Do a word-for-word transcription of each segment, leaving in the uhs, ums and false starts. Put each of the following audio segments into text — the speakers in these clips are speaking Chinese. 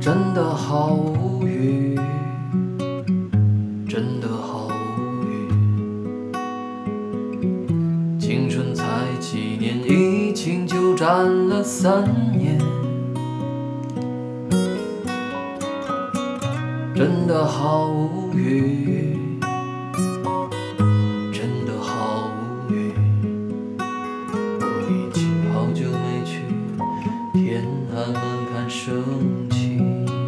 真的好无语，真的好无语。青春才几年，疫情就占了三年，真的好无语，真的好无语。我已经好久没去天安门看升旗，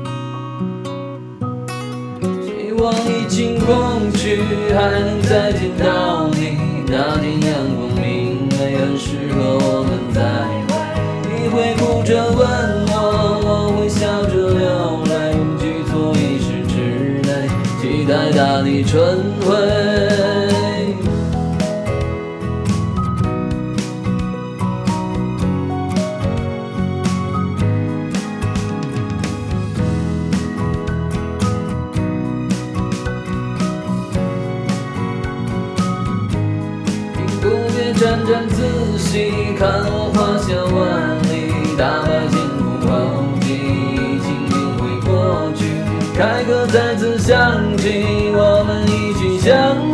希望疫情过去还能再见到你。那天阳光明媚，很适合我们在一起。你会哭着问我，我会笑着流泪，忘记错一时之内，期待大地春晖。沾沾自喜，看我花香万里，大白天空后记，疫情定会过去，开课再次响起，我们一起向